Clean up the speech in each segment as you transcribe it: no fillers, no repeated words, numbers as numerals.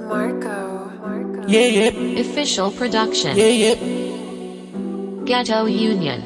Marco. Yeah. Official production. Yeah. Ghetto Union.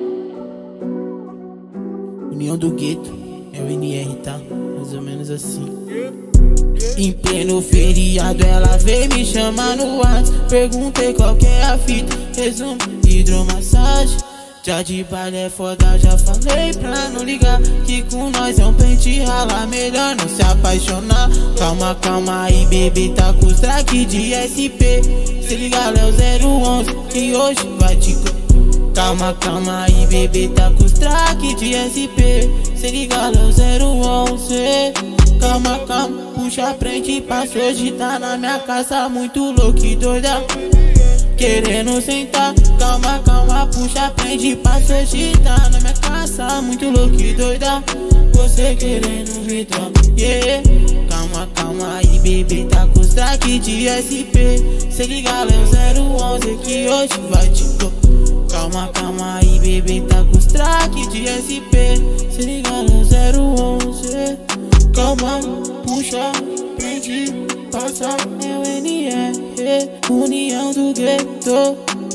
União do Gueto, é o NR, tá? Mais ou menos assim. Em pleno feriado ela veio me chamar no WhatsApp. Perguntei qual que é a fita. Resumo, hidromassagem. Já de baile é foda, já falei pra não ligar, que com nós é um pente ralar, melhor não se apaixonar. Calma aí, bebê, tá com os track de SP. Se liga, Léo 011, que hoje vai te... Calma aí, bebê, tá com os track de SP. Se liga, Léo 011. Calma, puxa a frente, passa hoje, tá na minha casa, muito louco e doida, querendo sentar. Calma, puxa a frente, passa hoje, tá na minha casa, muito louco e doida, você querendo vidrar, yeah. Calma aí, bebê, tá com os track de SP. Se liga, Léo 011, que hoje vai te tocar. Calma aí, bebê, tá com os track de SP. Se liga, Léo 011. Calma, puxa, prende, passa, é o NR, União do Gueto.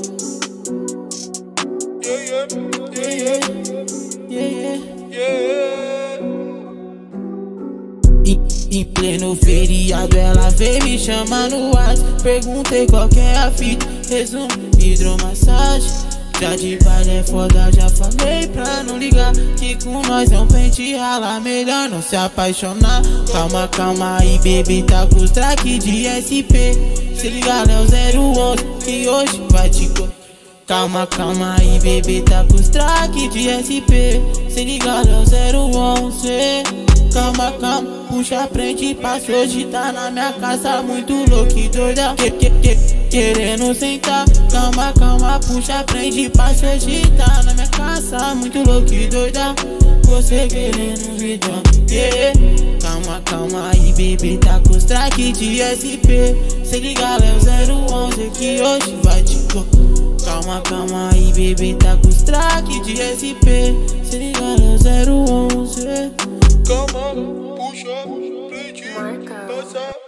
Em pleno feriado ela veio me chamar no WhatsApp. Perguntei qual que é a fita. Resumo, hidromassagem. Já de baile é foda, já falei pra não ligar, que com nós é um pente ralar, melhor não se apaixonar. Calma aí, bebê, tá com os track de SP. Se liga, Léo 011, que hoje vai te... Calma aí, bebê, tá com os track de SP. Se liga, Léo 011. Calma, puxa a frente, passa hoje, tá na minha casa, muito louco e doida, querendo sentar. Calma, puxa a frente, passa hoje, tá na minha casa, muito louco e doida, você querendo vidrar, yeah. Calma aí, bebê, tá com os track de SP. Se liga, Léo 011, que hoje vai te tocar. Calma aí, bebê, tá com os track de SP. Se liga, Léo 011. Calma, puxa, frente, passa.